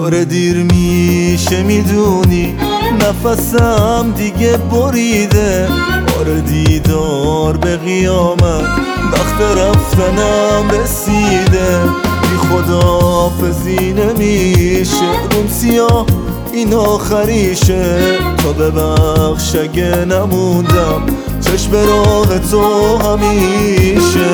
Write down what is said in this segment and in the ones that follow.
داره دیر میشه میدونی، نفسم دیگه بریده. آره دیدار به قیامت، وقت رفتنم رسیده. بی خداحافظی نمیشه، روم سیاه این آخریشه. تا ببخش اگه نموندم، چشم راه تو همیشه.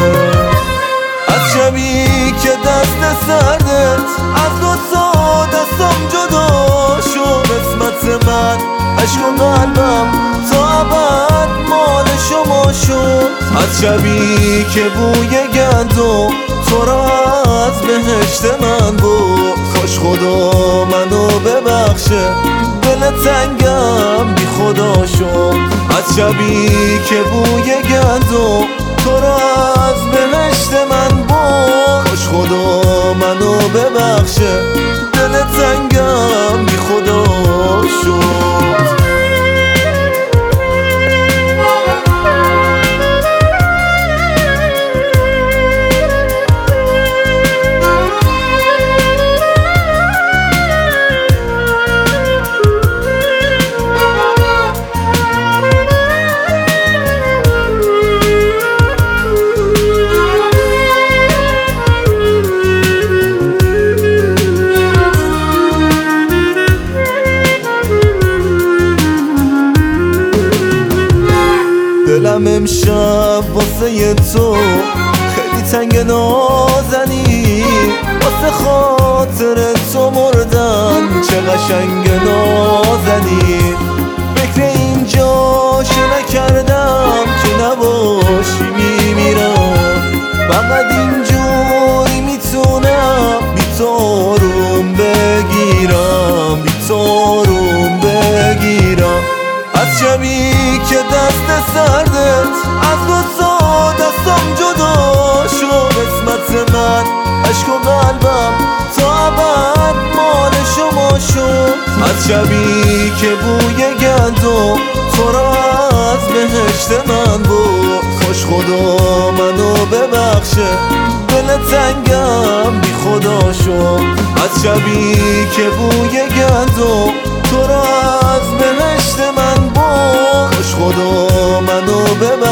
از شبی که دست سردت از دوتا دستم جدا شد، قسمت من عشق و قلبم تا ابد مال شما شد. از شبی که بوی گندم تو را از بهشت من بود، کاش خدا منو ببخشه دل تنگم بی خدا شد. از شبی که بوی گندم تو را از بهشت من بود، کاش خدا منو ببخشه دل تنگم بی خدا شد. دلم امشب واسه تو خیلی تنگ نازنی، واسه خاطر تو مردن چه قشنگ نازنی. فکر اینجاشو نکردم که نباشی میمیرم، فقط اینجوری میتونم بی تو آروم بگیرم، بی تو آروم بگیرم. از شبی که دست سردت از دوتا دستم جدا شد، قسمت من عشق و قلبم تا ابد مال شما شد. از شبی که بوی گندم تو را از بهشت من بود، کاش خدا منو ببخشه دل تنگم بی خدا شد. از شبی که بوی گندم تو را از بهشت من بود، کاش خدا منو ببخشه